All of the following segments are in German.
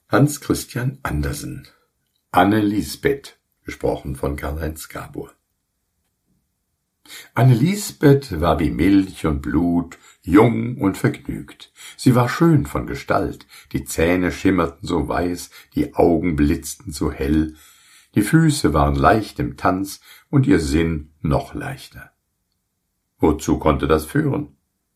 Hans Christian Andersen. Anne-Lisbeth, gesprochen von Karl-Heinz Gabor. Anne-Lisbeth war wie Milch und Blut, jung und vergnügt. Sie war schön von Gestalt, die Zähne schimmerten so weiß, die Augen blitzten so hell, die Füße waren leicht im Tanz und ihr Sinn noch leichter. Wozu konnte das führen?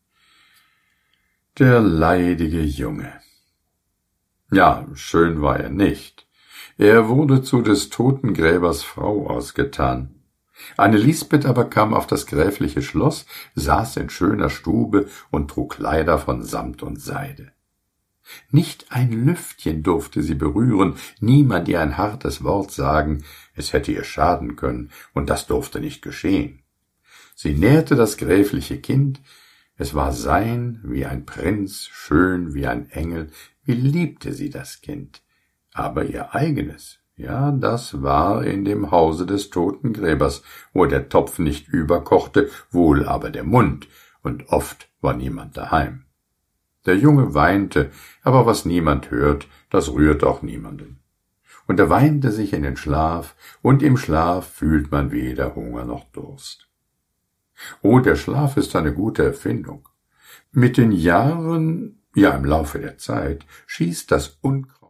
Der leidige Junge. Ja, schön war er nicht. Er wurde zu des Totengräbers Frau ausgetan. Anne-Lisbeth aber kam auf das gräfliche Schloss, saß in schöner Stube und trug Kleider von Samt und Seide. Nicht ein Lüftchen durfte sie berühren, niemand ihr ein hartes Wort sagen, es hätte ihr schaden können, und das durfte nicht geschehen. Sie nährte das gräfliche Kind, es war sein wie ein Prinz, schön wie ein Engel, wie liebte sie das Kind. Aber ihr eigenes, ja, das war in dem Hause des Totengräbers, wo der Topf nicht überkochte, wohl aber der Mund, und oft war niemand daheim. Der Junge weinte, aber was niemand hört, das rührt auch niemanden. Und er weinte sich in den Schlaf, und im Schlaf fühlt man weder Hunger noch Durst. Oh, der Schlaf ist eine gute Erfindung. Mit den Jahren, ja im Laufe der Zeit, schießt das Unkraut